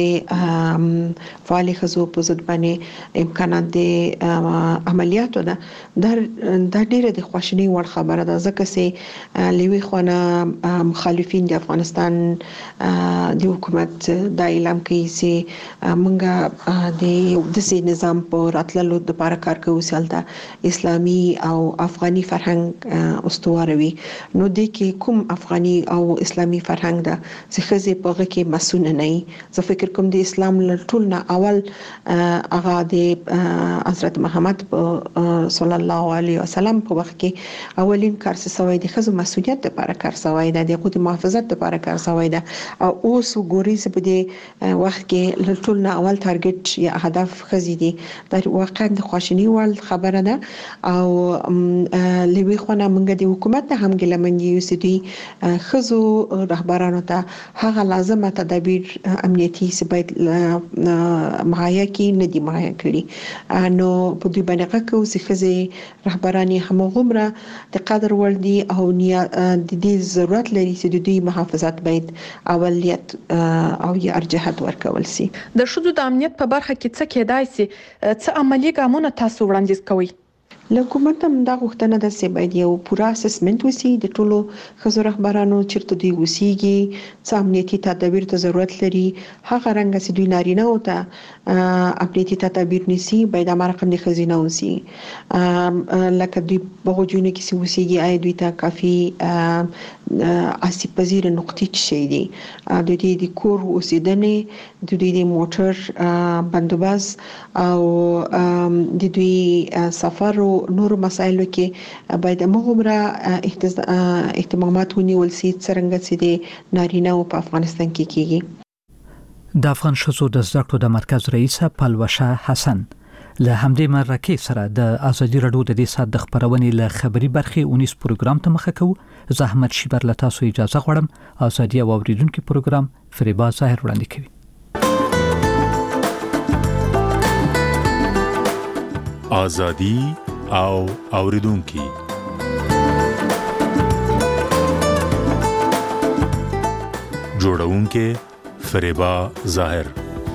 خزه فعال خزو په ضد باندې امکانات د عملیاتو ده د ډیره د خوشنۍ ور خبره ده، ځکه چې لوی خونه مخالفین د افغانستان د حکومت د اعلان کوي چې مونږه د دسي نظام په راتللو د لپاره کار کوو چې اسلامي او افغاني فرهنګ استواروي. نو د کې کوم افغاني او اسلامي فرهنګ ده چې خزه په هغه کې مسؤل نه وي. زه فکر کوم د اسلام ټول نه اول هغه د حضرت محمد صلی الله علیه وسلم په وخت کې اولین کار څه سوی د خزه مسؤلیت لپاره کار سوی ده، د خود محافظت لپاره کار سوی ده. او اوس وګورئ چې په دې وخت کې ټول نه اول ټارګټ یا هدف خزه دي. دا واقعا د خوشنۍ ول خبره ده او لوي خونه موږ د حکومت هم ګلمنګي یوسدي خزو رهبرانو ته هغه لازمه تدابیر امنیتي سبایت مهیا کې نه دي مهیا کړی. نو په دې باندې کوم چې خزه رهبراني هم غومره د قدر ور دي او د دې ضرورت لري چې د دوی محافظت باید اولیت او یا ارجحیت ورکول شي. د شذو د امنیت په برخه کې څه کېدای شي، څه عملی ګامونه تاسو وړاندیز کوئ؟ له حکومت هم دا غوښتنه ده چې باید یو پوره اسسمنت وسی د ټولو خزو رهبرانو چیرته دوی وسیږي، څه امنیتي تدابیر ته ضرورت لري، هغه رنګ چې دوی نارینه او ته امنیتي تدابیر نسی باید امرقم د خزینه وسی لکه دوی بغوجونه کې وسیږي آی دوی ته کافي آسیب پذیر نقطې شي دي، د دې د کور اوسیدنې، د دې د موټر بندوبست او د دوی سفر او نور مسایلو کې باید موږ اهتمامات ونیول سي څنګه چې د نارینه او په افغانستان کې کیږي. د افغان شذو د زده کړو د مرکز رئیس پلوشه حسن له همدې مرکې سره د ازادي رادیو د دې سات د خبرونې له خبري برخې 19 پروګرام ته مخه کوو. زحمت شیبر له تاسو اجازه غواړم. ازادي او اوریدونکو پروګرام فریبا ظاهر وړاندې کوي. ازادي او اوریدونکو جوړونکې فریبا ظاهر.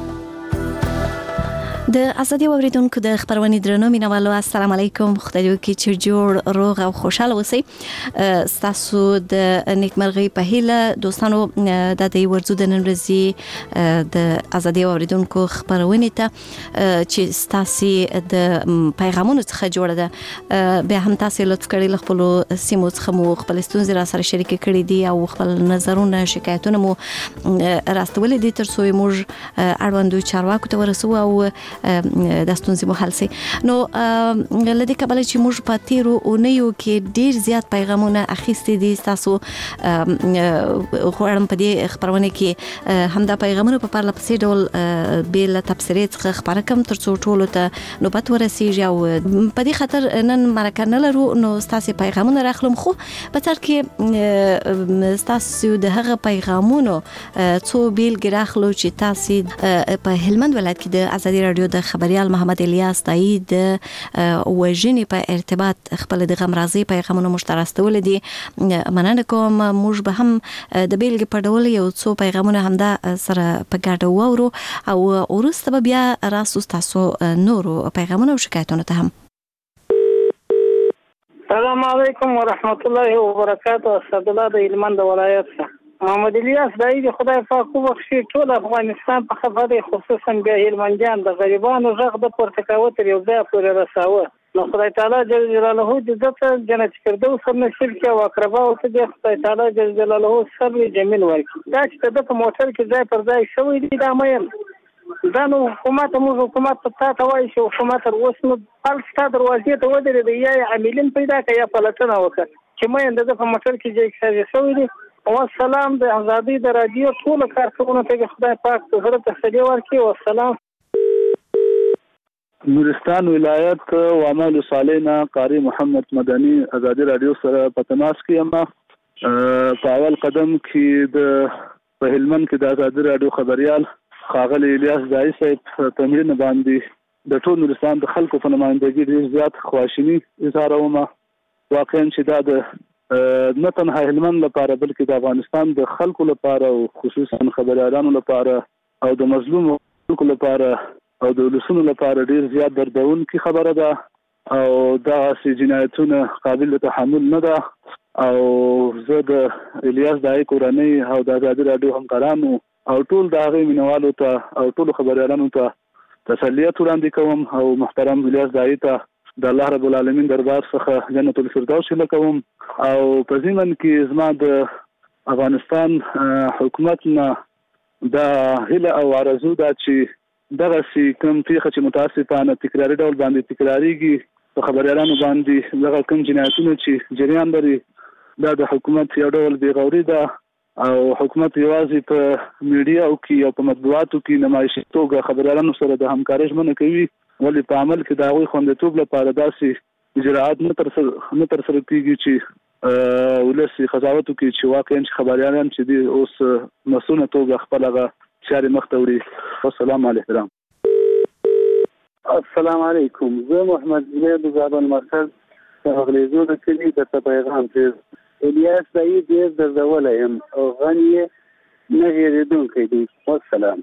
د ازادي اوریدونکو د خبرونې درنو مینوالو السلام علیکم. خدای دې وکړي چې جوړ روغ او خوشاله اوسئ. تاسو د نیکمرغۍ په هیله دوستانو د دې ورځو د نن ورځې د ازادي اوریدونکو خبرونې ته چې تاسو د پیغامونو څخه جوړه ده به هم تاسو لطف کړئ خپل سیمو څخه مو خپل ستونزې را سره شریک کړي دي او خپل نظرونه شکایتونه مو راستولې دي ترڅو موږ اړوندو چارواکو ته ورسو او د ستونزې مو حل شي. نو لدې کبل چې موږ په تیرو اونیو کې ډیر زیات پیغامونه اخیستي دي تاسو غواړم په دې خبرونه کې همدا پیغامونه په پرله پسې ډول بل تفسیرات خبره کوم ترڅو ټولو ته نوبت ورسیږي او په دې خاطر نن مرکه نه لرو نو تاسو پیغامونه راخلم خو په تر کې تاسو د هغه پیغامونو څو بیل ګراخلو چې تاسو په هلمند ولایت کې د ازادي رادیو د خبريال محمد الیاس تایید وژنې په ارتباط خپل د غم راضي پیغامونه مشترکول دي. مننه کوم. موږ به هم د بیلګې په ډول یو څو پیغامونه همدا سره په ګډه وورو او ورسته بیا راسو تاسو نورو پیغامونه او شکایتونه ته هم. السلام علیکم ورحمت الله وبرکاته. اسد الله د هلمند ولایت محمد الیاس دای دی خدای پاک وبخښي ټول افغانستان په خبره خصوصا بیا هلمندیان د غریبانو غږ د پورتکاوه تر یو ځای پورې رساوه. نو خدای تعالی جل جلاله د ذات جنت فردوس نصیب کړي او اقربا او ته خدای تعالی جل جلاله صبر جمیل ورکړي. دا چې د موټر کې ځای پر ځای شوی دی دا مې دا نو حکومت ته وایي چې حکومت تر اوسه نو پلستا دروازې ته ودرېد یا عاملین پیدا کړي یا پلټنه وکړي چې مې د موټر کې ځای شوی دی. والسلام د ازادي د رادیو ټول کارکونکو ته خدای پاک زړه تسلی ورکړي. والسلام. نورستان ولایت و اعمال صالحنا قاری محمد مدني ازادي رادیو سره په تماس کې یم. په اول قدم کې د هلمند کې د ازادي رادیو خبريال خاغلی الیاس دای صاحب تمرین باندې د ټول نورستان د خلکو په نمائندګۍ ډیر زیات خواشینی اظهاروم. واقعا چې دا د نه تنها هلمند لپاره بلکې د افغانستان د خلکو لپاره او خصوصا خبريالانو لپاره او د مظلوم خلکو لپاره او د ولسونو لپاره ډیر زیات دردونکې خبره ده او دا سي جنایتونه قابل تحمل نه ده. او زه د الیاس دای کورنۍ او د ازادي رادیو همکارانو او ټول د هغه مینوالو ته او ټول خبريالانو ته تسلیت وړاندې کوم او محترم الیاس دای ته د الله رب العالمین دربار څخه جنت الفردوس لکوم. او په ځمن کې زما د افغانستان حکومت نه د هله او ارزو دا چې دغه سي کوم پیښه چې متاسفانه تکراري ډول باندې تکراریږي په خبريالانو باندې دغه کوم جنایتونه چې جریان لري دا د حکومت یو ډول بیغوري ده او حکومت یوازې په میډیا او کې او په مطبوعاتو کې نمایشي توګه خبريالانو سره د همکارۍ ژمنه کوي ولې په عمل کې دا غوي خوندیتوب لپاره داسې اجراءات نه تر سره کیږي چې ولسی قضاوت کوي چې واقعا خبريالان چې دي اوس مسؤلیت توګه خپلغه چاري مختوري. والسلام علیکم. السلام علیکم. زه محمد زید زابل مرکز غلیزو د کلی د پیغام ته الیاس دای دې د زولم او غنی نه هېریدونکې دي. والسلام.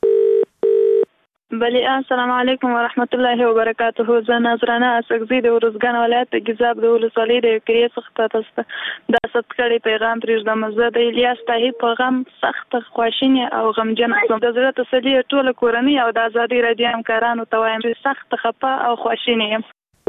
بله السلام علیکم ورحمت الله وبرکاته. زه نظرانه اسقزي د ورزګان ولایت د ګیزاب د ولسوالۍ د کریه څخه تاسو د ثبت کړي پیغام پرېږدم. زه د الیاس طاهر پیغام سخت خواشینی او غمجن یم. د زړه تسلی ټول کورنۍ او د ازادي رادیو همکارانو ته وایم چې سخت خفه او خواشینی یم.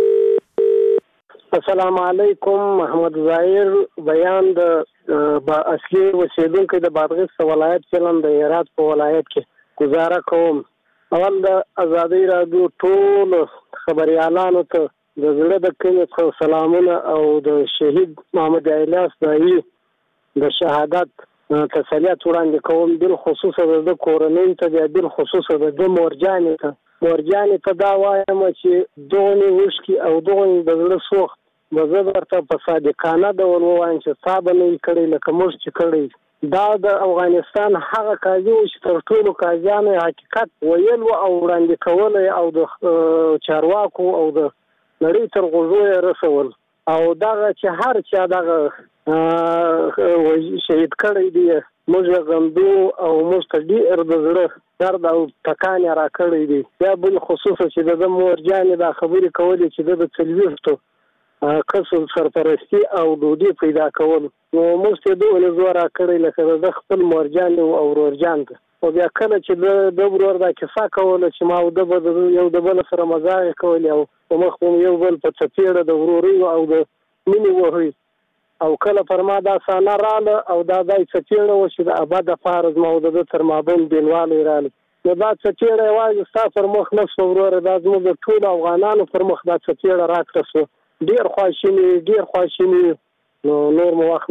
السلام علیکم. محمد ظاهر بیان د اصلي اوسیدونکو د بادغیس ولایت چلن د هرات په ولایت کې گزاره کوم. اول د ازادي رادیو ټول خبريالانو ته د زړه د کلي سلامونه او د شهید محمد الیاس دای د شهادت تسلیت وړاندې کوم. بل خصوصا د کورنۍ ته د خصوصا د مورجانې ته دا وایم چې دونی وشکي او دونی د زړه سوخت د زبرته په صادقانه ډول وایم چې صاحب نه کړي لکه موږ چې کړي. دا د افغانستان هغه قاضي چې تر ټولو قاضیانو حقیقت ویل او وړاندې کول او د چارواکو او د نړۍ تر غوږو رسول او دا چې هر چا دغه شهید کړی دی موږ غندو او موږ ته ډېر د زړه درد او تکان را کړی دی. بیا بل خصوصا چې د مورجانې دا خبرې کولې چې د څلوېښتو کسب سرپرستی او ډوډۍ پیدا کول، نو موږ ته دوه زوره کړی لکه د خپل مورجان او ورورجان ته. او بیا کله چې د ورور دا کیسه کوله چې ما او د یو د بل سره مزاح کول او مخ یو بل په څپېړه د وروري او د مینې وهي، او کله پر ما دا سانه رااله او دا دای څپېړه و چې د ابد فارز ما او د تر مابین بینوالی رااله، نو دا څپېړه یوازې ستا پر مخ نه شو وروره، دا زموږ د ټولو افغانانو پر مخ دا څپېړه راکړه شوه. ډېر خواشیني نو نور مو وخت